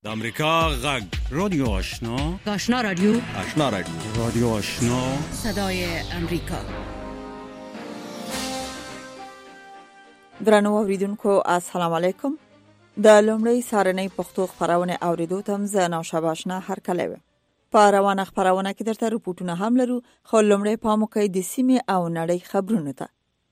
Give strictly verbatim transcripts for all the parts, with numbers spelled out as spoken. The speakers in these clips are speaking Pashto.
د امریکا غږ رادیو آشنا آشنا رادیو آشنا رادیو رادیو آشنا صدای امریکا. درنو اوریدونکو السلام علیکم. د لومړی سارنۍ پښتو خبرونه اوریدو تم زه نوشابه آشنا هر کله و. په روانه خبرونه کې درته رپورټونه هم لرو، خو لومړی پام وکړئ د سیمې او نړۍ خبرونو ته.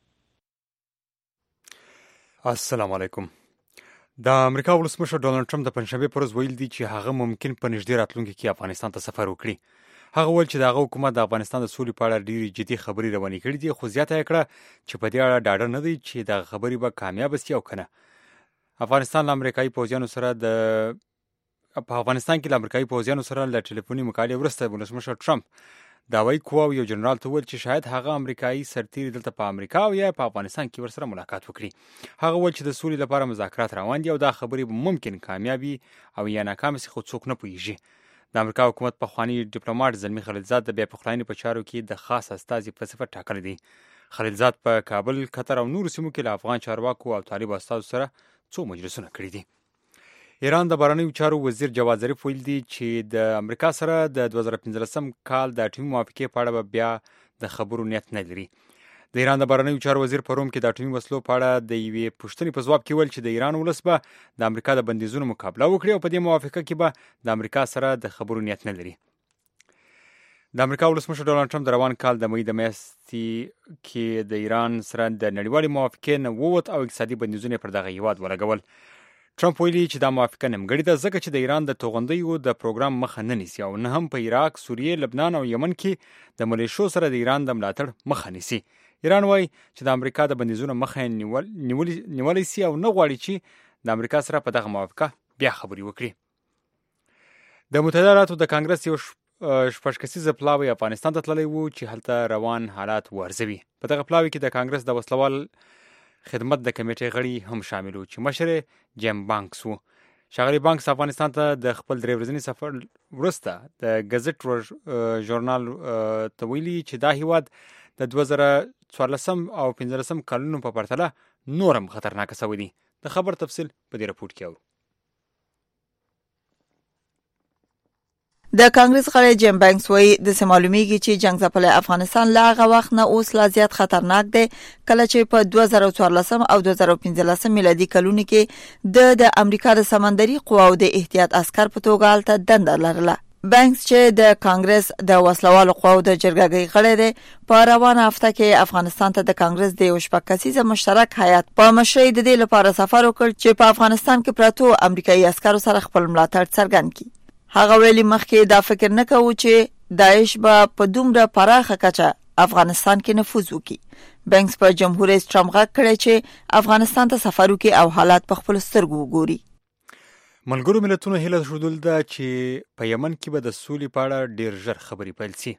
السلام علیکم. د امریکا ولسمشر ډونالد ټرمپ د پنځشنبه پر ورځ ویل دي چې هغه ممکن په نږدې راتلونکي کې افغانستان ته سفر وکړي. هغه ویل چې دغه حکومت د افغانستان د سولې په اړه ډېری جدي خبرې روانې کړې دي، خو زیاته یې کړه چې په دې اړه ډاډه نه دی چې دغه خبرې به کامیاب شي او کنه. افغانستان له امریکایي پوځیانو سره د په افغانستان کې له امریکایي پوځیانو سره له ټلیفوني مکالمې وروسته ولسمشر ټرمپ د هوایي قواو یو جنرال ته وویل چې شاید هغه امریکایي سرتیري دلته په امریکا او یا په افغانستان کې ورسره ملاقات وکړي. هغه وویل چې د سولې لپاره مذاکرات روان دي او دا خبرې به ممکن کامیابي او یا ناکام شي، خو څوک نه پوهیږي. د امریکا حکومت پخوانی ډیپلوماټ زلمی خلیلزاد د بیا پخلاینې په چارو کې د خاص استازي په صفت ټاکلی دی. خلیلزاد په کابل، قطر او نورو سیمو کې له افغان چارواکو او طالب استازو سره څو مجلسونه کړي دي. ایران د بهرنیو چارو وزیر جواد ظریف ویل دی چې د امریکا سره د دوه زره پنځلسم کال د اټومي موافقې په اړه به بیا د خبرو نیت نه لري. د ایران د بهرنیو چارو وزیر په روم کې د اټومي وسلو په اړه د یوې پوښتنې په ځواب کې ویل چې د ایران ولس به د امریکا د بندیزونو مقابله وکړي او په دې موافقه کې به د امریکا سره د خبرو نیت نه لري. د امریکا ولسمشر ډونالد ټرمپ د روان کال د مې د میاشتې کې د ایران سره د نړیوالې موافقې نه ووت او اقتصادي بندیزونه پر دغه هیواد ولګول. ټرمپ ویلي چې دا موافقه نیمګړې ده ځکه چې د ایران د توغندیو د پروګرام مخه نه نیسي او نه هم په عراق، سوریې، لبنان او یمن کې د ملیشو سره د ایران د ملاتړ مخه نیسي. ایران وایي چې د امریکا د بندیزونو مخه نیول نیولای شي او نه غواړي چې د امریکا سره په دغه موافقه بیا خبرې وکړي. د متحده ایالاتو د کانګرس یو شپږ کسیزه پلاوی افغانستان ته تللی وو چې هلته روان حالات وارزوي. په دغه پلاوی کې د کانګرس د وسلوال خدمت د کمیټې غړي هم شامل وو چې مشر جیم بانکس وو. ښاغلی بانکس افغانستان ته د خپل درې ورځني سفر وروسته د ګزټ ژورنال ته ویلي چې دا هیواد د دوه زره څوارلسم او پنځلسم کلونو په پرتله نور هم خطرناک شوی دی. د خبر تفصیل په دې رپورټ کې اورو. د کانګرس غړی جیم بانکس وایي د معلومیږي چې جنگ ځپلی افغانستان له هغه وخت نه اوس لا زیات خطرناک دی کله چې په دوه زره څوارلسم او دوه زره پنځلسم میلادي کلونو کې د د امریکا د سمندري قواو د احتیاط عسکر په توګه هلته دنده لرله. بانکس چې د کانګرس د وسلوالو قواو د جرګې غړی دی په روانه هفته کې افغانستان ته د کانګرس د یو شپږ کسیزه مشترک هیات په مشرۍ د دې لپاره سفر وکړ چې په افغانستان کې پرتو امریکایي عسکرو سره خپل ملاتړ څرګند کړي. هغه ویلي مخکې دا فکر نه کوو چې داعش به په دومره پراخه کچه افغانستان کې نفوذ وکړي. بانکس په جمهور رئیس ټرمپ غږ کړی چې افغانستان ته سفر وکړي او حالات په خپل سترګو وګوري. ملګرو ملتونو هیله ښودل ده چې په یمن کې به د سولې په اړه ډیر ژر خبرې پیل شي.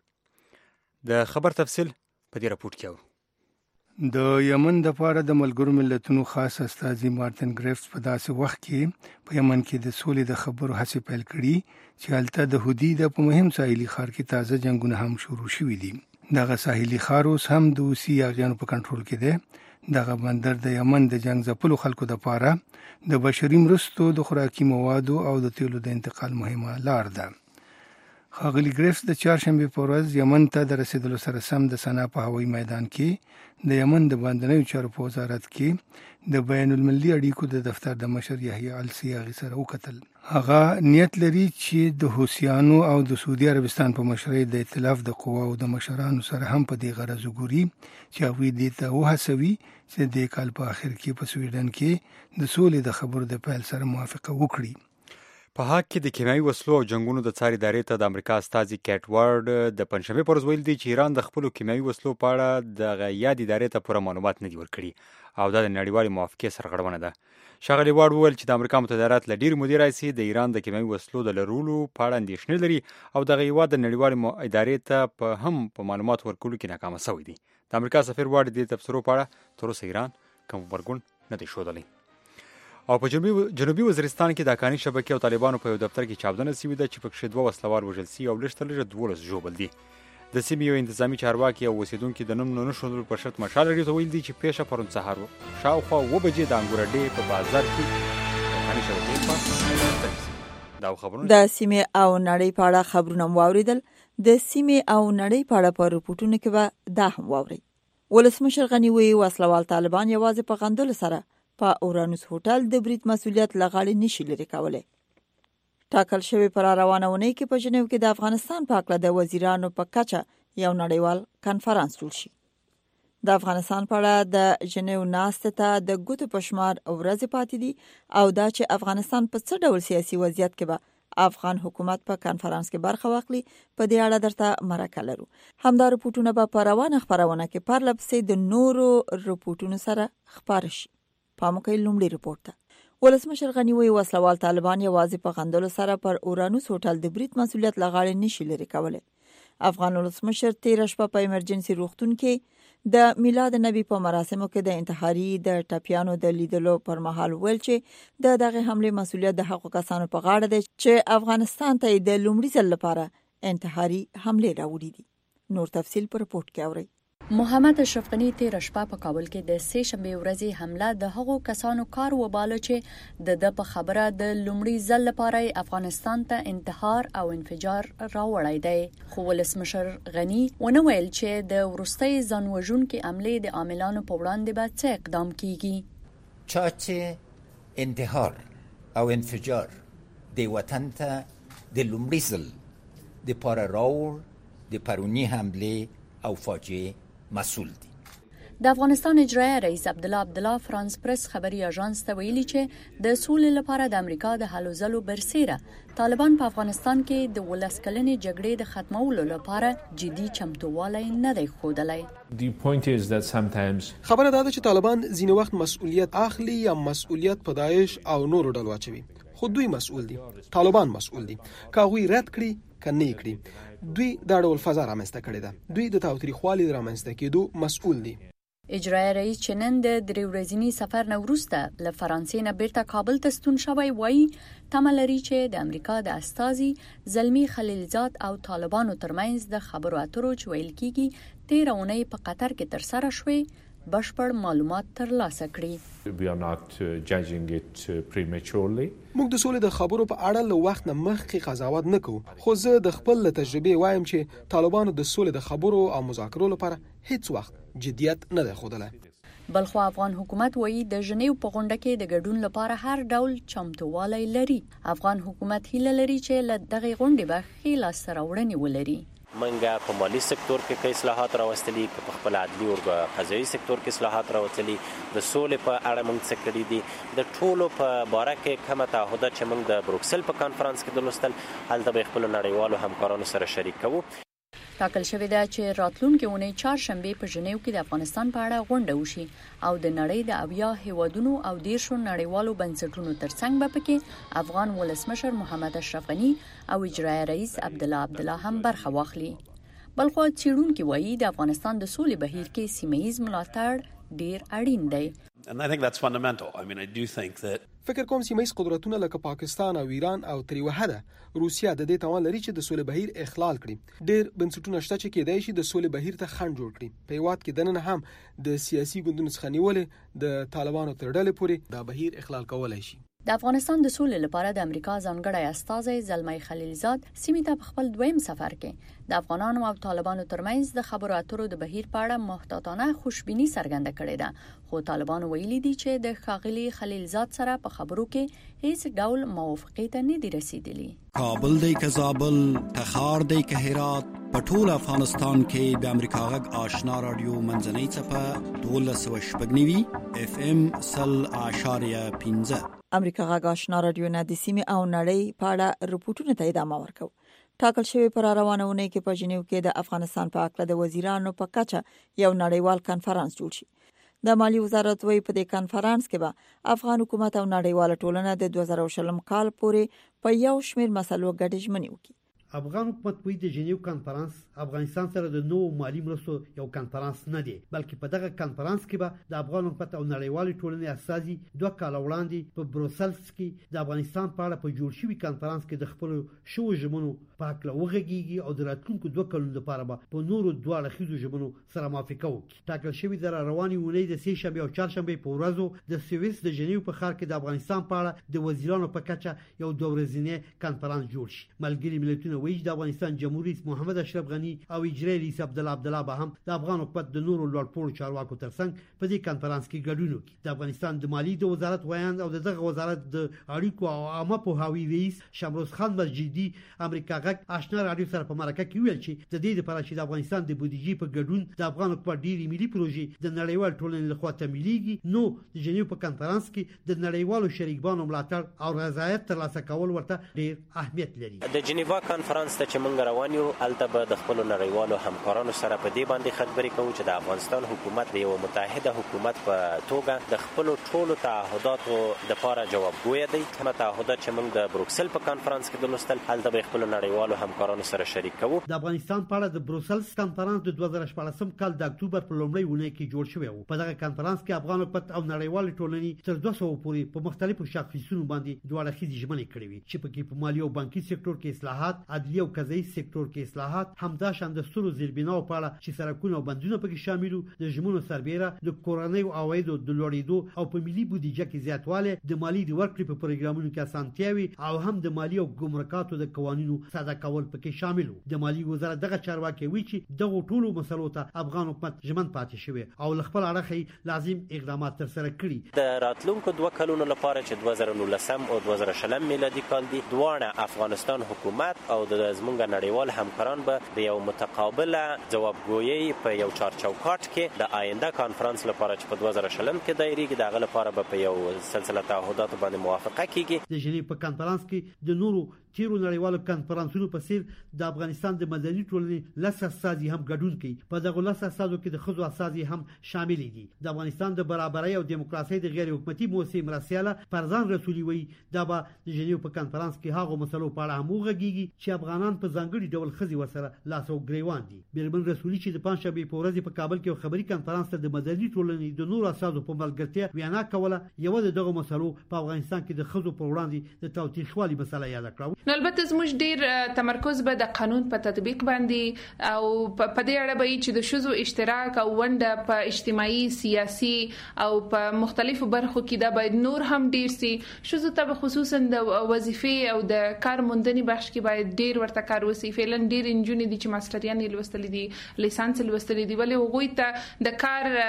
د خبر تفصیل په دې رپورټ کې اورو. د یمن د پاره د ملګرو ملتونو خاص استازي مارټن ګریفټس په داسې وخت کې په یمن کې د سولې د خبرو هڅې پیل کړي چې هلته د هودي د په مهم ساحلي ښار کې تازه جنگونه هم شروع شوي دي. دغه ساحلي ښار اوس هم د حوثي یاغیانو په کنټرول کې دی. دغه بندر د یمن د جنگ ځپلو خلکو لپاره د بشري مرستو، د خوراکي موادو او د تیلو د انتقال مهمه لار ده. ښاغلي ګریفټس د چهارشنبې په ورځ یمن ته د رسیدلو سره سم د سنا په هوایي میدان کې د یمن د باندنیو چارو په وزارت کې د بین المللي اړیکو د دفتر د مشر یحیی السیاغي سره وکتل. هغه نیت لري چې د حوثیانو او د سعودي عربستان په مشرۍ د ائتلاف د قواو د مشرانو سره هم په دې غرض وګوري چې هغوی دې ته وهڅوي چې د کال په آخر کې په سویډن کې د سولې د خبرو د پیل سره موافقه وکړي. په هاګ کې د کیمیاوي وسلو او جنگونو د څار ادارې ته د امریکا استازي کیټ وارډ د پنځشنبې پر ورځ ویل دي چې ایران د خپلو کیمیاوي وسلو په اړه دغه یاد ادارې ته پوره معلومات نه دي ورکړي او دا د نړیوالې موافقې سرغړونه ده. ښاغلي وارډ وویل چې د امریکا متحده ایالات له ډېرې مودې راهیسې د ایران د کیمیاوي وسلو د لرلو په اړه اندېښنې لري او دغه هېواد د نړیوالې ادارې ته په هم په معلومات ورکولو کې ناکامه شوی دی. د امریکا سفیر وارډ د تبصرو په اړه تر اوسه ایران کوم غبرګون نه دی ښودلی. او په جنوبي جنوبي وزیرستان کې د کاني شبکې او طالبانو په یو دفتر کې چاودنه شوې ده چې پکې دوه وسلوال وژل شوي او لږ تر لږه دولس ژوبل دي. د سیمې یو انتظامي چارواکي او اوسېدونکي د نوم نه ښودلو په شرط مشال راډیو ته ویل دي چې پیښه پرون سهار شاوخوا اوه بجې د انګور اډې په بازار کې د کاني شبکې په دا خبرونه د سیمې او نړۍ په اړه خبرونه واوریدل. د سیمې او نړۍ په اړه په رپورټونو کې به دا هم واوري. ولسمشر غنی وی وسلوال طالبان یوازې په غندلو سره په اورانوس هوټل د برید مسؤلیت لغړی نشي لري کولای. ټاکل شوی پر روانونه کې په جنیو کې د افغانستان په اړه د وزیرانو په کچه یو نړیوال کانفرنس جوړ شي. د افغانستان په اړه د جنیو ناسته ته د ګوتو پشمار ورځې پاتې دي او دا چې افغانستان په څه ډول سیاسي وضعیت کې به افغان حکومت په کانفرنس کې برخه واخلي په دې اړه درته مرکه لرو. همدا رپورټونه به په روانه خبرونه کې پرلپسې د نورو رپورټونو سره خبر شي. پاموکې لومړی رپورټ ته ولسمشر غنی وی وسلوال طالبان یوازې په غندلو سره پر اورانوس هوټل د برید مسؤلیت لغړی نشي لري کولای. افغان ولسمشر تیر شپه په ایمرجنسي روغتون کې د میلاد نبی په مراسمو کې د انتحاري د ټپیانو د لیدلو پر مهال ویل چې د دغه حمله مسؤلیت د حقوقو کسانو په غاړه دی چې افغانستان ته د لومړي ځل لپاره انتحاري حمله راوړي دي. نور تفصیل په رپورت کې اورئ. محمد اشرف غنی تیر شپه په کابل کې د سه شنبه ورځې حمله د هغو کسانو کار وباله چې د د په خبره د لومړي ځل لپاره افغانستان ته انتحار او انفجار راوړی دی. خو ولسمشر غنی ونه ویل چې د ورستۍ ځانوژونکې حملې د عاملانو په وړاندې به څه اقدام کیږي. چا چې انتحار او انفجار د وطن ته د لومړي ځل د پاره راوړ د پرونی حمله او فاجعه مسئول دي. د افغانستان اجرایه رئیس عبدالله عبدالله فرانس پرس خبري اژانس ته ویلي چې د سولې لپاره د امریکا د هلو ځلو برسیره طالبان په افغانستان کې د ولس کلنې جګړې د ختمولو لپاره جدي چمتووالی نه دی ښودلی. خبره دا ده چې طالبان ځینې وخت مسؤلیت اخلي یا مسؤلیت په داعش او نورو ډلو اچوي. خو دوی مسؤل دي. طالبان مسؤل دي. که هغوی رد کړي که نه کړي دوی دا ډول فضا رامنځته کړې ده. دوی د تاوتریخوالي رامنځته کېدو مسؤل دي. اجرایه رئیس چې نن د درې ورځني سفر نه وروسته له فرانسې نه بیرته کابل ته ستون شوی وایي تمه لري چې د امریکا د استازي زلمی خلیلزاد او طالبانو ترمنځ د خبرو اترو چې ویل کېږي تېره اونۍ په قطر کې ترسره شوې بشپړ معلومات ترلاسه کړي. موږ د سولې د خبرو په اړه له وخت نه مخکې قضاوت نه کوو. خو زه د خپل تجربې وایم چې طالبانو د سولې د خبرو او مذاکرو لپاره هیڅ وخت جدیت نه دی ښودلی. بلخو افغان حکومت وایي د ژنیو په غونډه کې د ګډون لپاره هر ډول چمتووالی لري. افغان حکومت هیله لري چې له دغې غونډې به ښې لاسته راوړنې ولري. منګه په مالی سکتور کې کې اصلاحات راوستلي، په خپل عدلي او قضایي سکتور کې اصلاحات راوستلي، د سولې په اړه موږ څه کړي دي. د ټولو په باره کې کومه تعهدات چې موږ د بروکسل په کانفرنس کې درلوستل هلته به خپل نړیوالو همکارانو سره شریک کوو. ټاکل شوی دی چې راتلونکي اونۍ چهارشنبه په ژنیو کې د افغانستان په اړه غونډه وشي او د نړۍ د اویا هیوادونو او دیرشو نړیوالو بنسټونو ترڅنګ به پکې افغان ولسمشر محمد اشرف غنی او اجرایه رئیس عبدالله عبدالله هم برخه واخلي. بلخو څېړونکي وایي د افغانستان د سولې بهیر کې سیمه ییز ملاتړ ډیر اړین دی. And I think that's fundamental. I mean, I do think that فکر کوم سیمه ییز قدرتونه لکه پاکستان او ایران او تر یوه حده روسیه د دې توان لري چې د سولې بهیر اخلال کړي. ډیر بنسټونه شته چې کېدای شي د سولې بهیر ته خنډ جوړ کړي. په هیواد کې دننه هم د سیاسي ګوندونو څخه نیولې د طالبانو تر ډلې پورې دا بهیر اخلال کولای شي. د افغانستان د سولې لپاره د امریکا ځانګړی استازی زلمی خلیلزاد سیمې ته په خپل دویم سفر کې د افغانانو او طالبانو ترمنځ د خبرو اترو د بهیر په اړه محتاطانه خوشبیني څرګنده کړې ده. خو طالبانو ویلي دي چې د ښاغلي خلیلزاد سره په خبرو کې هیڅ ډول موافقې ته نه دي رسیدلي. کابل دی که زابل، تخار دی که هرات، په ټول افغانستان کې د امریکا غږ آشنا رادیو منځنۍ څپه دولس سوه شپږ نوي اف ام سل اعشاریه پنځه. امریکا غږ آشنا رادیو نه د سیمې او نړۍ په اړه رپورټونه ته ادامه ورکوي. ټاکل شوی پر روانونه کې په جنیو کې د افغانستان په اړه د وزیرانو په کچه یو نړیوال کانفرنس جوړ شي. د مالی وزارت وی په دې کانفرنس کې به افغان حکومت او نړیواله ټولنه د دوه زره شلم کال پورې په یو شمېر مسلو ګډ ژمنې وکړي. افغان حکومت په د جنیو کانفرنس افغانستان سره د نوو مالی مرستو یو کانفرنس نه دی، بلکې په دغه کانفرنس کې به د افغان حکومت او نړیوالې ټولنې استازي دوه کاله وړاندې په بروسلز کې د افغانستان په اړه په جوړ شوي کانفرنس کې د خپل شو ژمنو په هکله وغږیږي او د راتلونکو دوه کلونو لپاره به په نورو دوه اړخیزو ژمنو سره موافقه وکړي. ټاکل شوې ده روانې اونۍ د سې شنبې او چهارشنبې په ورځو د سویس د جنیو په ښار کې د افغانستان په اړه د وزیرانو په کچه یو دوه ورځنی کانفرنس جوړ شي. ملګري ملتونه وایي د افغانستان جمهور رئیس محمد اشرف غنی او اجرایي رئیس عبدالله عبدالله به هم د افغان حکومت د نورو لوړپوړو چارواکو ترڅنګ په دې کانفرنس کې ګډون وکړي. د افغانستان د مالی د وزارت ویاند او دغه وزارت د اړیکو او عامه پوهاوي رئیس شمروز خان مسجدي امریکا غږ آشنا رادیو سره په مرکه کې ویل چې د دې لپاره چې د افغانستان د بودیجې په ګډون د افغان حکومت ډېری ملي پروژې د نړیوال ټولنې لخوا تمویلېږي، نو د جنیو په کانفرنس کې د نړیوالو شریکانو ملاتړ او رضایت ترلاسه کول ورته ډېر اهمیت لري. د جنیوا کانفرنس ته چې موږ روان یو الته به د خپل نړیوالو همکارانو سره په دې باندې خبرې کوو چې د افغانستان حکومت د یو متحده حکومت په توګه د خپل ټولو تعهداتو د لپاره جوابګوی دی. کوم تعهدات چې موږ د بروکسل په کانفرنس کې د لوستل الته به خپل نړیوالو همکارانو سره شریک کوو. د افغانستان په اړه د بروسلز کانفرنس د دوه زره شپاړسم کال د اکتوبر په لومړۍ اونۍ کې جوړ شوی و. په دغه کانفرنس کې افغان حکومت او نړیوال ټولنې تر دوه سوه پورې په مختلفو شاخصونو باندې دوه اړخیزې ژمنې کړې وي چې پکې په مالی او بانکي سکتور کې اصلاحات، عدلي او قضایي سکتور کې اصلاحات، همداشان د سترو زیربناو په اړه چې سړکونه او بندونه پکې شامل وو، د ژمنو سربېره د کورنیو عوایدو د لوړېدو او په ملي بودیجه کې زیاتوالی، د مالی د ورکړې په پروګرامونو کې اسانتیاوي او هم د مالی او ګمرکاتو د قوانینو ساده کول پکې شامل وو. د مالی وزارت دغه چارواکي وی چې دغه ټولو مسلو ته افغان حکومت ژمن پاتې شوی او خپل اړخي لازم اقدامات تر سره کړي. د راتلونکو دوه کلونو لپاره چې دوه زره نولسم او دوه زره شلم میلادي کال دي، دواړه افغانستان حکومت او د زمونږ نړیوال همکاران به د یو متقابله جوابګویي په یو چارچوکاټ کې د آینده کانفرنس لپاره چې په دوه زره شلم کې دایریږي دغه لپاره به په یو سلسله تعهدات باندې موافقه کیږي. د ژنیو په کانفرنس کې د نورو تیرو نړیوالو کانفرنسونو په څیر د افغانستان د مدني ټولنې لس استازي هم ګډون کوي. په دغه لس استازو کې د ښځو استازي هم شامل دي. د افغانستان د برابرۍ او دیموکراسۍ د غیر حکومتي موسسې مرستیاله فرزان رسولي وایي دا به د ژنیو په کانفرنس کې هغو مسلو په اړه هم وغږیږي چې افغانان په ځانګړي ډول ښځې ورسره لاس او ګریوان دي. بیرمن رسولي چې د پنځشنبې په ورځ په کابل کې یو خبري کانفرنس ته د مدني ټولنې د نورو استازو په ملګرتیا وینا کوله، یو د دغه مسلو په افغانستان کې د ښځو پر وړاندې د تاوتریخوالي مسله یاد کړه. نو البته زموږ ډیر تمرکز به د قانون په تطبیق باندې او په دې اړه به چې د ښځو اشتراک او ونډه په اجتماعي، سیاسي او په مختلفو برخو کې دا باید نور هم ډیر سي. ښځو ته خصوصا د وظیفې او د کار موندنې بخش کې باید ډیر ورته کار وسی. فعلا ډیر انجونې دي چې ماستریان لوستل دي، لیسانس لوستل دي، ولې هغوی ته د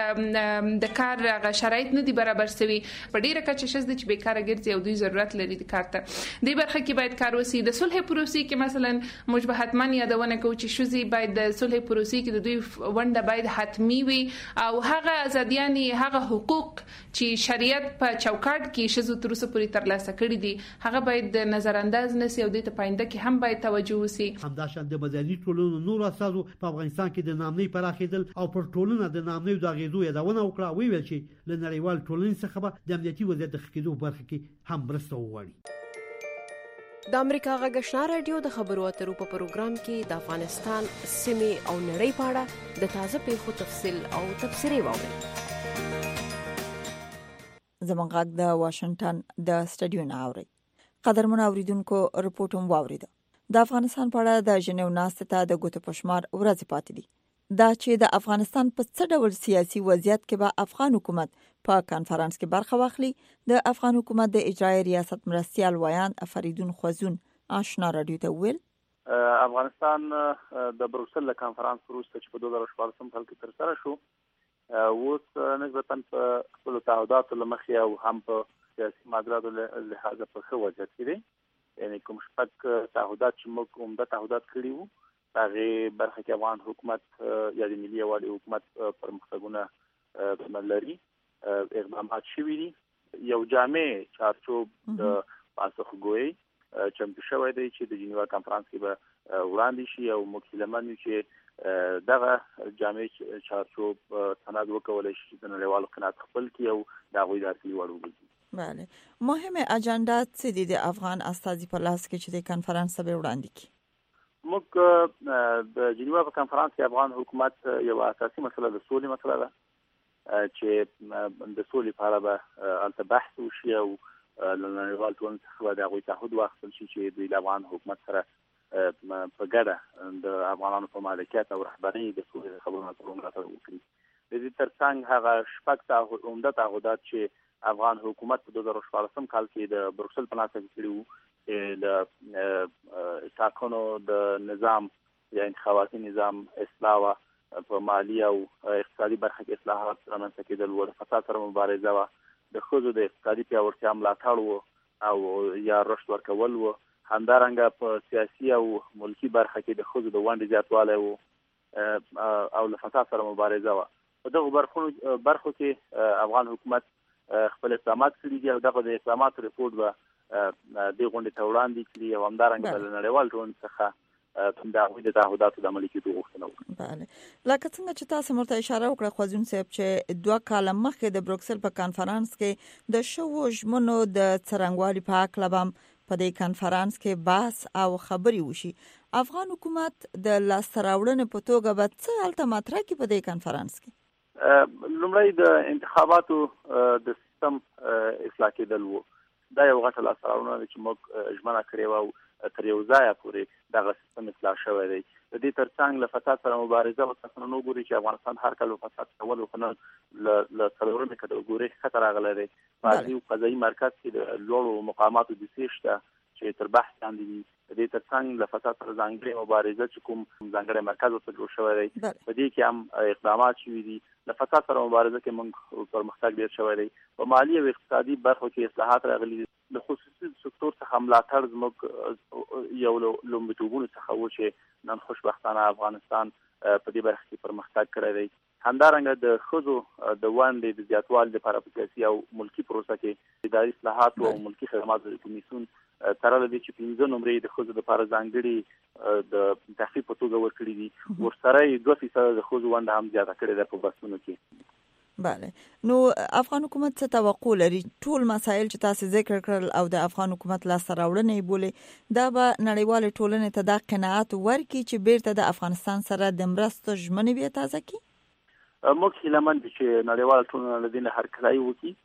کار د کار غ شرایط نه دي برابر شوي. په ډیره کچه ښځې چې بیکاره ګرځي او دوی ضرورت لري د کار ته، دې برخه کې باید کار وسی. د صلح پروسې کې مثلا موږ به حتما یادونه کوو چې ښځې باید د صلح پروسې کې د دوی ونډه باید حتمی وي او هغه ازادیانې، هغه حقوق چې شریعت په چوکاټ کې ښځو تر اوسه پورې ترلاسه کړي دي، هغه باید د نظر انداز نشي او د ته پاینده کې هم باید توجه وسی. همداشان د مدني ټولنو نور اساسو په افغانستان کې د نامنۍ پراخېدل او پر ټولنه د نامنۍ د اغیزو یادونه وکړه. وی ویل چې له نړیوال ټولنې څخه به د امنیتي وضعیت د ښه کېدو برخه کې هم مرسته وغواړي. د امریکا غږ آشنا رادیو د خبرو اترو په پروګرام کې د افغانستان سیمې او نړۍ په اړه د تازه پیښو تفصیل او تبصرې واورئ. زموږ غږ د واشنگټن د سټډیو نه اوري. قدرمن اوریدونکو رپورټوم واوریده. د افغانستان په اړه د ژنیو ناستې ته د ګوتو پشمار ورځې پاتې دي. دا چې د افغانستان په څه ډول سیاسي وضعیت کې به افغان حکومت په کانفرنس کې برخه واخلي، د افغان حکومت د اجرایي ریاست مرستیال ویاند فریدون خوازون آشنا رادیو ته ویل افغانستان د بروکسل له کانفرنس وروسته چې په دوه زره شپاړسم کال کې تر سره شو، اوس نسبتاً په خپلو تعهداتو له مخې او هم په سیاسي معادلاتو له لحاظه په ښه وضعیت کې دی. یعنې کوم شپږ تعهدات چې موږ عمده تعهدات کړي وو، هغې برخه کې افغان حکومت یا د ملي یووالي حکومت پرمختګونه لري، اقدامات شوي دي. یو جامع چارچوب د پاسخګویۍ چمتو شوی دی چې د جنیوا کانفرنس کې به وړاندې شي او موږ هیلهمن یو چې دغه جامع چارچوب سند وکولی شي چې د نړیوالو قناعت خپل کړي او د هغوی د اصلي وړ وګرځي. بله، مهمه اجنډا څه دي د افغان استازي په لاس کې چې د کانفرنس به وړاندې کړي؟ موږ د جنیوا په کانفرنس کې افغان حکومت یو اساسي مسله د سولې مسله ده چې د سولې په اړه به البته بحث وشي او نړیوال ټولنې څخه د هغوی تعهد واخیستل شي چې دوی د افغان حکومت سره په ګډه د افغانانو په مالکیت او رهبرۍ د سولې د خبرو اترو ملاتړ وکړي. د دې ترڅنګ هغه شپږ تعهد عمده تعهدات چې افغان حکومت په دوه زره شپاړسم کال کې د بروکسل په ناسته کې کړي وو د ټاکنو د نظام یا انتخاباتي نظام اصلاح په مالی او اقتصادي برخه کې اصلاحات رامنځته کېدل و، د فساد سره مبارزه وه، د ښځو د اقتصادي پیاوړتیا ملاتړ و او یا رشد ورکول و، همدارنګه په سیاسي او ملکي برخه کې د ښځو د ونډې زیاتوالی و او له فساد سره مبارزه وه. په دغو برخو برخو کې افغان حکومت خپل اقدامات کړي دي او دغه د اقداماتو ریپورټ به دې غونډې ته وړاندې کړي او همدارنګه به له نړیوال ټولنې څخه د هغوی د تعهداتو د عملي کېدو غوښتنه وکړي. بله، لکه څنګه چې تاسو مرته اشاره وکړه خوازون صاحب چې دوه کاله مخکې د بروکسل په کانفرنس کې د شوو ژمنو د څرنګوالي په هکله به هم په دې کانفرنس کې بحث او خبرې وشي. افغان حکومت د لاسته راوړنې په توګه به څه هلته مطرح کړي په دې کانفرنس کې؟ لومړی د انتخاباتو د سیستم اصلاح کېدل وو. دا یو غټه لاسته راوړنه ده چې موږ ژمنه کړې وه او تر یو ځایه پورې دغه سیستم اصلاح شوی دی. د دې ترڅنګ له فساد سره مبارزه او تاسو نن وګورئ چې افغانستان هر کال فساد کول خو نه له څلورمې کټګورۍ ښکته راغلی دی. په عدلي او قضایي مرکز کې د لوړو مقاماتو دسیسې شته چې تر بحث لاندې دي. د دې ترڅنګ له فساد سره ځانګړې مبارزه چې کوم ځانګړی مرکز ورته جوړ شوی دی، په دې کې هم اقدامات شوي دي. له فساد سره مبارزه کې موږ پرمختګ ډېر شوی دی. په مالي او اقتصادي برخو کې اصلاحات راغلي دي. د خصوصي سکتور څخه ملاتړ زموږ یو له لومړیتوبونو څخه و چې نن خوشبختانه افغانستان په دې برخه کې پرمختګ کړی دی. همدارنګه د ښځو د ونډې د زیاتوالي لپاره په سیاسي او ملکي پروسه کې اداري اصلاحات او ملکي خدماتو د کمیسیون تړلی دی چې پنځه نمرې د ښځو لپاره ځانګړي د تخفیف په توګه ورکړي دي. ورسره یې دوه فیصده د ښځو ونډه هم زیاته کړې ده په بحثونو کې. بله، نو افغان حکومت څه توقع لري؟ ټول مسایل چې تاسو ذکر کړل او د افغان حکومت لاسته راوړنې بولي، دا به نړیوال ټولنې ته دا قناعت ورکړي چې بیرته د افغانستان سره د مرستو ژمنې بیا تازه کړي؟ موږ هیله مند چې نړیوال ټولنه له دې نه هرکلی وکړي.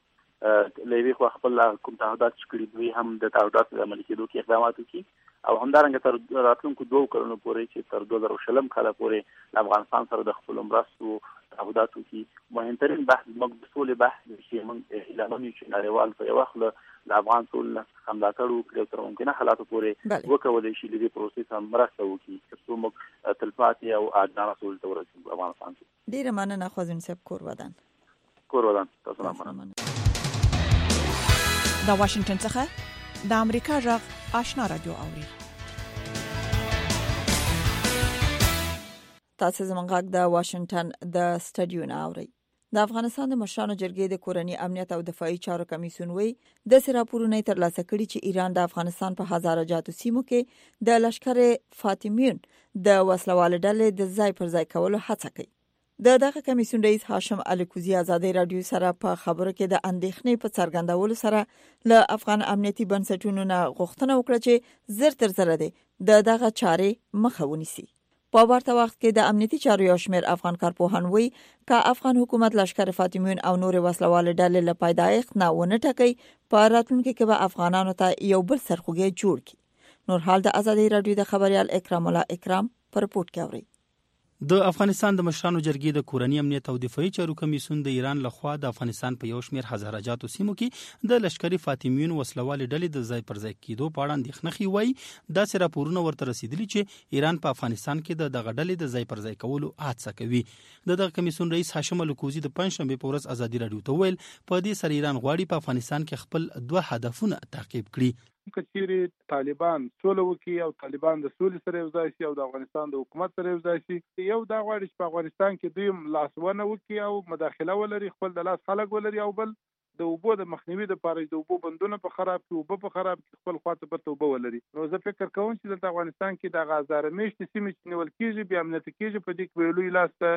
له یوې خوا خپل کوم تعهدات چې کړي دوی هم د تعهداتو د عملي کېدو کې اقدامات وکړي او همدارنګه تر راتلونکو دوو کلونو پورې چې تر دوه زره شلم کاله پورې له افغانستان سره د خپلو مرستو تعهدات وکړي. مهمترین بحث زموږ د سولې بحث دی چې موږ هیله مند یو چې نړیوال په یوه خوله د افغان ټولنې څخه ملاتړ وکړي او تر ممکنه حالاتو پورې وکولی شي له دې پروسې سره مرسته وکړي تر څو موږ تلپاتې او عادلانه سولې ته ورسېږو په افغانستان کې. ډېره مننه خوازون صاحب. کور ودان. کور ودان. تاسو هم مننه. د واشنگټن څخه د امریکا غږ آشنا رادیو اوري. تاسو زموږ غږ د واشنگټن د سټډیو نه اوري. د افغانستان د مشرانو جرګې د کورنی امنیت او دفاعي چارو کمیسیون وی د سراپورونه ترلاسه کړي چې ایران د افغانستان په هزاره جاتو سیمو کې د لشکره فاطمیون د وسلوال ډلې د ځای پر ځای کولو هڅه کوي. د دغه کمیسیون رئیس هاشم الکوزی ازادي رادیو سره په خبرو کې د اندېښنې په څرګندولو سره له افغان امنیتي بنسټونو نه غوښتنه وکړه چې زر تر زر دي د دغه چارې مخه ونیسي. په ورته وخت کې د امنیتي چارو یو شمېر افغان کارپوهان وایي چې افغان حکومت لشکره فاطمیون او نور وسلوال ډلې له پیدایښت نه ونه ټکي په راتلونکي کې به افغانانو ته یو بل سرخوږی جوړ کړي. نور حال د ازادي رادیو د خبريال اکرام الله اکرام پر رپورت کې اوري. د افغانستان د مشرانو جرګې د کورنی امنیت او دفاعي چارو کمیسیون د ایران لخوا د افغانستان په یو شمېر هزاره جاتو سیمو کې د لشکري فاطمیون وسلوال ډلې د ځای پر ځای کېدو په اړه اندېښنه ښیي. دا سره راپورونه ورته رسیدلي چې ایران په افغانستان کې د دغه ډلې د ځای پر ځای کولو هڅه کوي. د دغه کمیسیون رئیس هاشم الکوزی د پنځشنبه په ورځ ازادي رادیو ته ویل په دې سره ایران غواړي په افغانستان کې خپل دوه هدفونه تعقیب کړي. کچېرې طالبان سوله وکړي او طالبان د سولې سره یو ځای شي او د افغانستان د حکومت سره یو ځای شي، یو دا غواړي چې په افغانستان کې دوی لاسونه وکړي او مداخله ولري، خپل د لاس خلک ولري، او بل د اوبو د مخنیوي لپاره د اوبو بندونه په خراب کې اوبه په خراب کې خپل خواته برته اوبه ولري. نو زه فکر کوم چې د افغانستان کې د غازاره میشتې سیمې چې نیول کېږي بیا امنیت کېږي په دې کې ویلوی لاس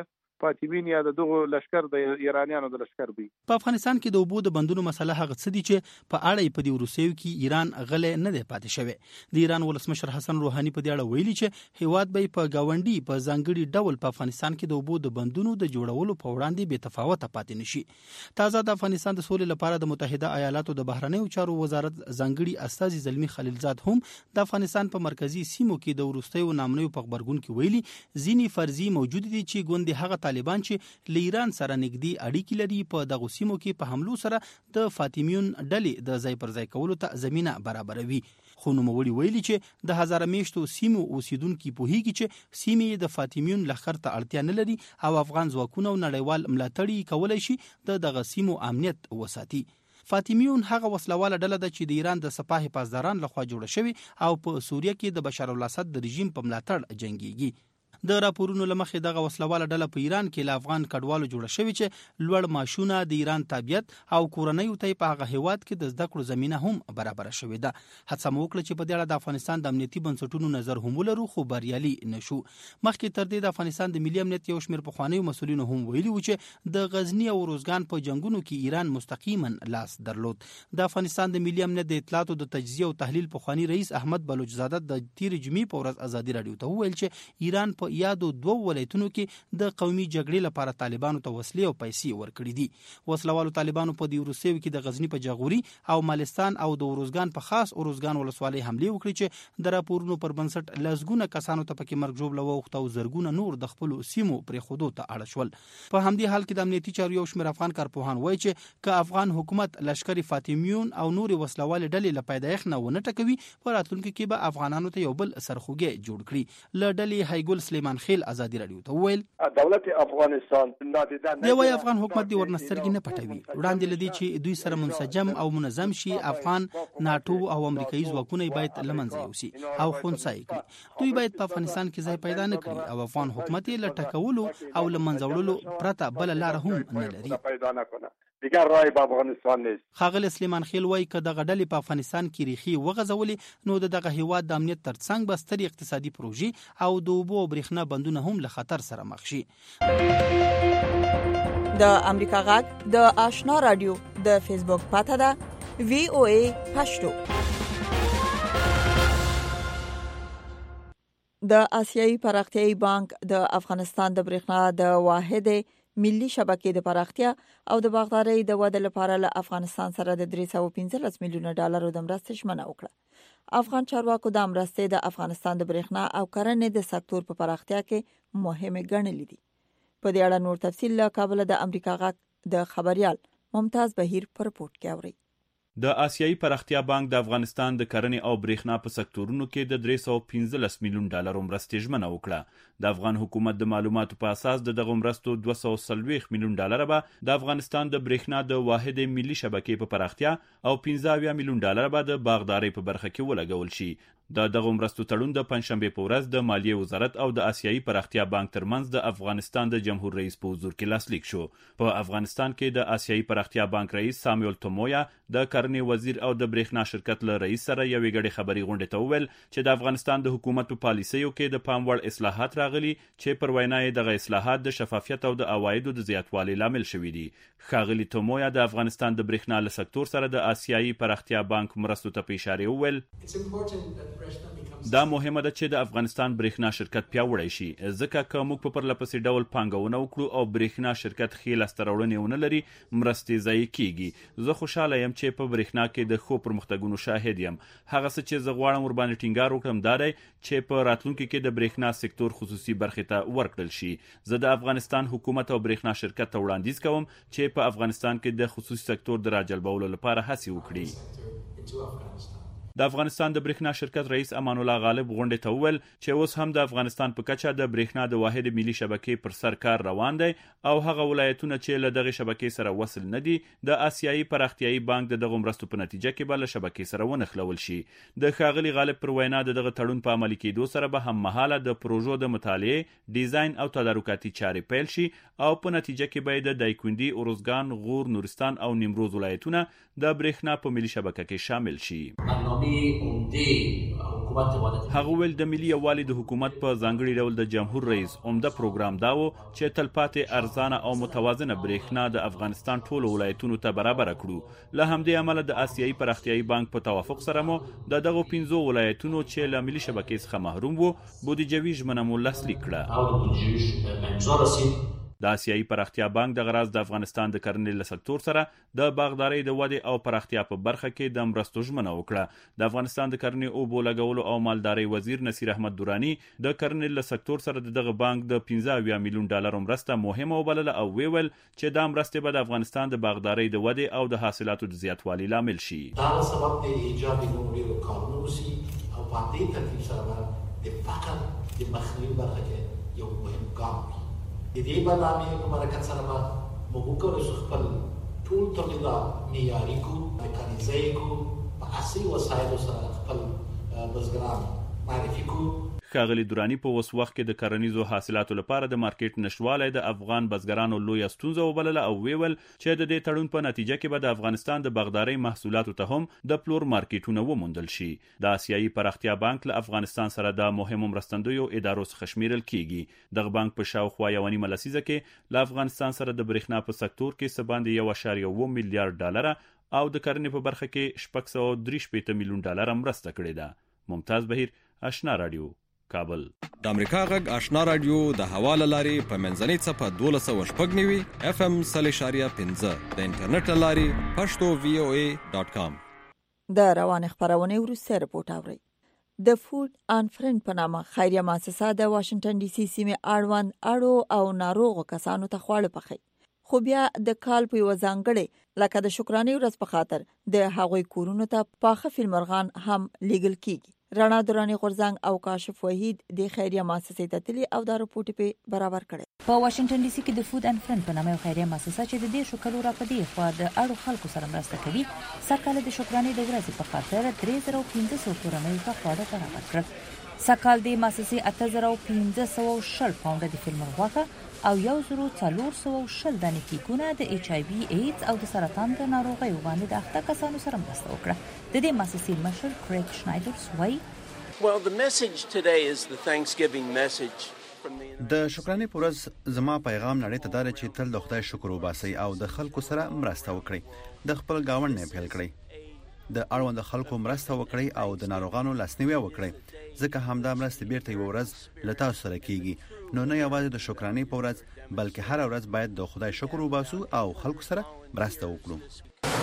فاطمین یا دغه لشکر د ایرانیانو د لشکر وي. په افغانستان کې د اوبو د بندونو مسله هغه څه دي چې په اړه په دې وروستیو کې ایران غلې نه دی پاتې شوی. د ایران ولسمشر حسن روحاني په دې اړه ویلي چې هیواد به په گاونډي په ځانګړي ډول په افغانستان کې د اوبو د بندونو د جوړولو په وړاندې بې تفاوت پاتې نشي. تازه د افغانستان د سولې لپاره د متحده ایالاتو د بهرنیو چارو وزارت ځانګړي استاذ زلمی خلیلزاد هم د افغانستان په مرکزی سیمو کې د وروستیو نامنیو په خبرګون کې ویلي ځینی فرضي موجود دي چې ګوندې هغه طالبان چې له ایران سره نږدې اړیکې لري په دغه سیمو کې په حملو سره د فاطمیون ډلې د ځای پر ځای کولو ته زمينه برابروي. خو نوموړي ویلي چې د هزاره میشتو سیمو اوسیدونکو پوهیږي چې سیمې د فاطمیون لخر ته اړتیا نه لري او افغان ځواکونه او نړیوال ملاتړي کولای شي د دغه سیمو امنیت وساتي. فاطمیون هغه وسلواله ډله ده چې د ایران د سپاه حفاظداران لخوا جوړه شوی او په سوریه کې د بشار الاسد د رژیم په ملاتړ جنگيږي. د راپورونو لمخې دغه وسلواله ډله په ایران کې له افغان کډوالو جوړه شوی چې لوړ ماشونه د ایران تابعیت او کورنۍ ته په هغه هیواد کې د زده کړو زمينه هم برابر شوې ده. هڅه مو وکړه چې په دې اړه د افغانستان د امنیتي بنسټونو نظر هم ولرو خو بریالي نشو. مخکې تر دې د افغانستان د ملي امنیت یو شمېر پخوانیو مسؤلینو هم ویلي و چې د غزنی او روزګان په جنگونو کې ایران مستقیما لاس درلود. د افغانستان د ملي امنیت د اطلاعاتو د تجزیه او تحلیل پخوانی رئیس احمد بلوچزاده د تیر جمعې په ورځ ازادي رادیو ته وویل چې ایران په یادو دوه ولایتونو کې د قومي جګړې لپاره طالبانو ته وسلې او پیسې ورکړي دي. وسلوالو طالبانو په دې وروستیو کې د غزنی په جغوري او مالستان او د اورزګان په خاص اورزګان ولسوالۍ حمله وکړي چې د راپورونو پر بنسټ لسګونه کسانو ته پکې مرګ ژوبله وخت او زرګونه نور د خپل سیمو پرې خودو ته اړ شول. په همدې حال کې د امنیتي چارو یو شمېر افغان کارپوهان وایي چې که افغان حکومت لشکري فاطمیون او نور وسلوال ډلې له پیدایښت نه ونه ټکوي په راتلونکي کې به افغانانو ته یو بل سرخوږی جوړ کړي. له ډلې هایګل سلیمان خیل ازادي رادیو ته وویل دولت افغانستان دی وای افغان حکومت دی ورنسترګي نه پټوي. وړاندې لدی چې دوی سره منسجم او منظم شي افغان ناتو او امریکایي ځواکونه باید لمنځه یوسي او خونسای کړي. دوی باید په افغانستان کې ځای پیدا نه کړي او افغان حکومت یې لټکولو او لمنځه وړلو پرته بل لار هم نه لري. دیگر رای په افغانستان نیست. خاغل سلیمان خیل وای که د غډلې په افغانستان کې ریخي وغځولې نو د دغه هیواد د امنیت ترڅنګ به ستر اقتصادي پروژې او د اوبو او برېښنا بندونه هم له خطر سره مخ شي. د امریکا غږ د آشنا رادیو د فیسبوک پاته ده وی او ای پښتو. د آسیایي پراختیایي بانک د افغانستان د برېښنا د واحد ملي شبکې د پراختیا او د باغدارۍ د وده لپاره له افغانستان سره د درې سوه پنځلس میلیونه ډالرو د مرستې ژمنه وکړه. افغان چارواکو د مرستې د افغانستان د برېښنا او کرنې د سکتور په پراختیا کې مهمه ګڼلې دي. په دې اړه نور تفصیل له کابل د امریکا غږ د خبريال ممتاز بهیر پر رپورټ کې اوري. د آسیایي پراختیا بانک د افغانستان د کرنې او برېښنا په سکتورونو کې د درې سوه پنځلس میلیون ډالرو مرستې ژمنه وکړه. د افغان حکومت د معلوماتو په اساس د دغه مرستو دوه سوه څلوېښت میلیون ډالر به د افغانستان د برېښنا د واحد ملي شبکې په پراختیا او پنځه اویا میلیون ډالر به د باغدارۍ په برخه کې ولګول شي. د دغه مرستو تړون د پنځشنبه په ورځ د مالیې وزارت او د آسیایي پراختیا بانک ترمنځ د افغانستان د جمهور رئیس په حضور کې لاسلیک شو. په افغانستان کې د آسیایي پراختیا بانک رئیس ساموئل تومویا د کرنې وزیر او د برېښنا شرکت له رئیس سره یوې ګډې خبري غونډې ته وویل چې د افغانستان د حکومت په پالیسیو کې د پام وړ اصلاحات راغلي چې پر وینا یې دغه اصلاحات د شفافیت او د عوایدو د زیاتوالي لامل شوي دي. ښاغلي تومویا د افغانستان د برېښنا له سکتور سره د آسیایي پراختیا بانک مرستو ته په اشاره وویل دا مهمه ده چې د افغانستان برېښنا شرکت پیاوړی شي ځکه که موږ په پرلپسې ډول پانګونه وکړو او برېښنا شرکت ښې لاسته راوړنې ونه لري مرستې ضایع کیږي. زه خوشحاله یم چې په برېښنا کې د ښو پرمختګونو شاهد یم. هغه څه چې زه غواړم ورباندې ټینګار وکړم دا دی چې په راتلونکي کې د برېښنا سکتور خصوصي برخې ته ورکړل شي. زه د افغانستان حکومت او برېښنا شرکت ته وړاندیز کوم چې په افغانستان کې د خصوصي سکتور د راجلبولو لپاره هڅې وکړي. د افغانستان د برېښنا شرکت رئیس امان الله غالب غونډې ته وویل چې اوس هم د افغانستان په کچه د برېښنا د واحد ملي شبکې پر سر کار روان دی او هغه ولایتونه چې له دغه شبکې سره وصل نه دي د آسیایي پراختیایي بانک د دغه مرستو په نتیجه کې به له شبکې سره ونښلول شي. د ښاغلي غالب پر وینا د دغه تړون په عملي کېدو سره به هم مهاله د پروژو د مطالعې ډیزاین او تدارکاتي چارې پیل شي او په نتیجه کې به د دایکندي اورزګان غور نورستان او نیمروز ولایتونه د برېښنا په ملي شبکه کې شامل شي. برنامه عمده هغه ویل د ملي یووالي د حکومت په ځانګړي ډول د جمهور رئیس عمده پروګرام دا و چې تلپاتې ارزانه او متوازنه برېښنا د افغانستان ټولو ولایتونو ته برابر کړو. له همدې امله د آسیایي پراختیایي بانک په توافق سره مو د دغو پنځو ولایتونو چې له ملي شبکې څخه محروم وو بودیجوي ژمنه مو لاسلیک کړه. د آسیایي پراختیا بانک د غراز د افغانستان د کرنې له سکتور سره د باغدارۍ د ودې او پراختیا په برخه کې د مرستو ژمنه وکړه. د افغانستان د کرنې اوبو لګولو او مالدارۍ وزیر نصیر احمد درانی د کرنې له سکتور سره د دغه بانک د پنځه اویا میلیون ډالر مرسته مهمه وبلله او ویل چې دا مرستې به د افغانستان د باغدارۍ د ودې او د حاصلاتو د زیاتوالي لامل شي. دا سبب د ایجاد نوو کارونو سي او په دې ترتیب سره د فقر د مخنیوي برخه کې یو مهم ګام وي. د دې برنامې په برکت سره به موږ وکړو چې خپل ټول تولیدات معیاري کړو، میکانیزه یې کړو، په عصري وسایلو سره خپل بزګران معرفي کړو. ښاغلي درانی په اوس وخت کې د کرنیزو حاصلاتو لپاره د مارکیټ نشټوالی د افغان بزګرانو لویه ستونزه وبلله او ویل چې د دې تړون په نتیجه کې به د افغانستان د باغدارۍ محصولاتو ته هم د پلور مارکیټونه وموندل شي. د آسیایي پراختیا بانک له افغانستان سره د مهمو مرستندویو ادارو څخه شمیرل کیږي. دغه بانک په شاوخوا یوه نیمه لسیزه کې له افغانستان سره د برېښنا په سکتور کې څه باندې یو اعشاریه اوه میلیارډ ډالره او د کرنې په برخه کې شپږ سوه درې شپېته میلیون ډالره مرسته کړې ده. ممتاز بهیر، آشنا رادیو، کابل. د امریکا غږ آشنا رادیو د حواله لاري په منځنۍ څپه دولس سوه شپږ نوي اف ام سل اشاریه پنځه د انټرنیټ لاري پښتو وی او ای ډاټ کام. د روان خبرونه وروسته رپورټ اوري. د فود ان فرند په نامه خیریه مؤسسه د واشنگټن ډي سي سیمې اړوند اړو او ناروغو کسانو ته خواړه پخوي. خو بیا د کال په یو ځانګړي لکه د شکرانې ورځ په خاطر د هغوی کورونو ته پاخه فلمرغان هم لیږل کیږي. رانا دورانی غورزنګ او کاشف وحید د خیریه مؤسسې ته تللی او دا رپورټ په برابر کړي. په واشنگټن ډي سي کې د فود ان فرند په نامه خیریه مؤسسه چې د دې شکلو را پدې خو د اړو خلکو سره مرسته کوي سکهال د شکرانې د ورځې په خاطر درې زره پنځه سوه کورنۍ ته خواړه برابر کړل. سکهال د مؤسسې اته زره پنځه سوه شل پاونډه د فلمر غوښه او یو زرو څلور سوه شل دانې کیکونه د ایچ آی وي ایډز او د سرطان د ناروغیو باندې د اخته کسانو سره مرسته وکړه. د دې مؤسسې مشر کریګ شنایدرز وایي Well, the message today is the Thanksgiving message from the د شکرانې په ورځ زما پیغام نړۍ ته دا دی چې تل د خدای شکر وباسئ او د خلکو سره مرسته وکړئ. د خپل ګاونډ نه پیل کړئ. د اړوند خلکو مرسته وکړئ او د ناروغانو لاسنیوي وکړئ. ځکه همدا مرسته بیرته یو ورځ له تاسو سره کیږي. نو نه یوازې د شکرانې په ورځ بلکې هر ورځ باید د خدای شکر وباسو او خلکو سره مرسته وکړو.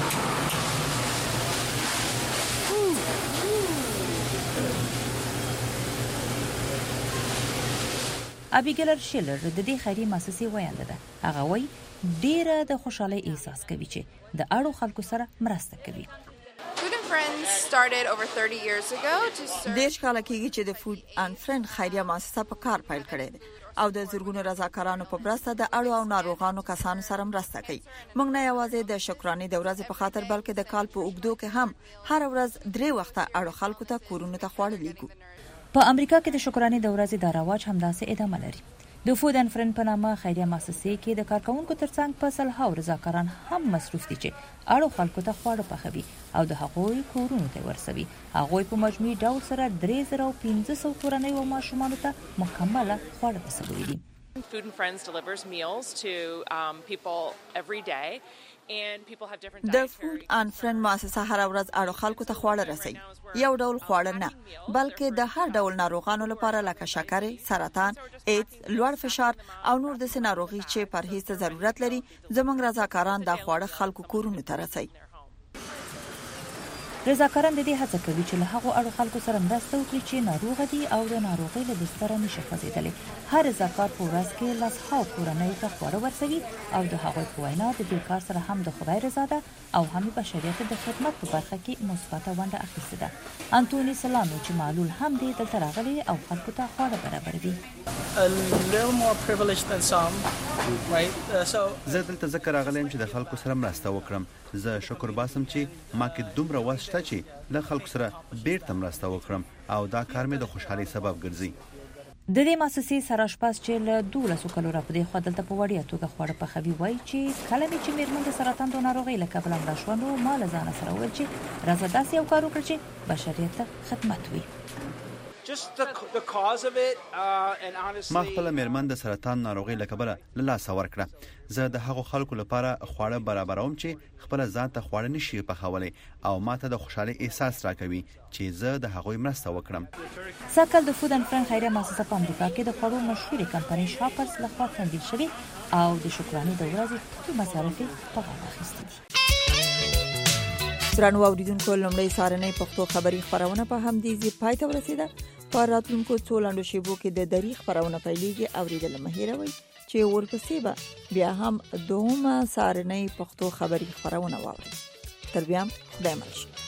ابيګلر شیلر د دې خیریه مؤسسې ویاند ده. هغه وایي ډیره د خوشحالۍ احساس کوي چې د اړو خلکو سره مرسته کوي. Food and Friends started over thirty years ago to serve دیش کال کېږي چې د فود ان فرند خیریه مؤسسه په کار پیل کړی دی او د زرګونو رضاکارانو په مرسته د اړو او ناروغانو کسانو سره مرسته کوي. موږ نه یوازې د شکرانې د ورځې په خاطر بلکې د کال په اوږدو کې هم هر ورځ درې وخته اړو خلکو ته کورونو ته خواړه لیږو. په امریکا کې د شکرانې د ورځې د رواج همداسې ادامه لري. د فود ان فرند په نامه خیریه مؤسسې کې د کارکونکو ترڅنګ په سلهاو رضاکاران هم مصروف دي چې اړو خلکو ته خواړه پخوي او د هغوی کورونو ته ورسوي. هغوی په مجموعي ډول سره درې زره پنځه سوه کورنۍ او ماشومانو ته مکمله خواړه رسوي دي. Food and Friends delivers meals to um, people every day. د فود ان فرند مؤسسه هر ورځ اړو خلکو ته خواړه رسوي. یو ډول خواړه نه بلکې د هر ډول ناروغانو لپاره لکه شکر، سرطان، ایډز، لوړ فشار او نور د ناروغي چې پرهیز ته ضرورت لري زموږ رضاکاران دا خواړه خلکو کورونو ته رسوي. رضاکاران د دې هڅه کوي چې له هغو اړو خلکو سره مرسته وکړي چې ناروغ دي او د ناروغۍ له بستره نشي خوځېدلی. هر رضاکار په ورځ کې لسهاو کورنۍ ته خواړه ورسوي او د هغوی په وینا د دې کار سره هم د خدای رضا ده او هم بشریت د خدمت په برخه کې مثبته ونډه اخیستې ده. انټوني سلامو چې معلول هم دی دلته راغلی او خلکو ته خواړه برابروي. زه دلته ځکه راغلی یم چې د خلکو سره مرسته وکړم. زه شکر باسم چې ما کې دومره وس شته چې له خلکو سره بیرته مرسته وکړم او دا کار مې د خوشحالۍ سبب ګرځي. د دې مؤسسې سراشپاس چې له دولسو کلو راپدې خو دلته په وړیا توګه خواړه پخوي وایي چې کله مې چې میرمن د سرطان د ناروغۍ له کبله مړه شوه نو ما له ځانه سره وویل چې راځه داسې یو کار وکړه چې بشریت ته خدمت وي. ما خپل میرمن د سرطان ناروغي له کبله له لاسه ورکړه. زه د هغو خلکو لپاره خواړه برابروم چې خپل ځان ته خواړه نشي پخولی او ماته د خوشحالي احساس راکوي چې زه د هغوی مرسته وکړم. ساکل د فود اند فرند خیریه مؤسسه په امریکا کې د خوړو مشهورې کمپنۍ شاپرز لخوا تنظیم شوې او د شکرانې د ورځې ټول مصارف یې په غاړه اخیستي دي. درنو اوریدونکو، لومړی سارنۍ پښتو خبري خبرونه په همدې ځای پای ته ورسېده. په راتلونکو څو لنډو شیبو کې د دری خبرونه پیلېږي. اوریدل مه هېروئ چې ورپسې به بیا هم دوهمه سارنۍ پښتو خبري خبرونه واورئ. تر بیا خدای مل شي.